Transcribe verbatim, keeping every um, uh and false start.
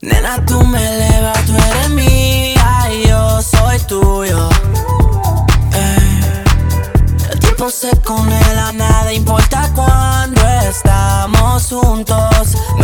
Nena, tú me elevas, tú eres mía y yo soy tuyo. Ey. El tiempo se congela, nada importa cuando estamos juntos.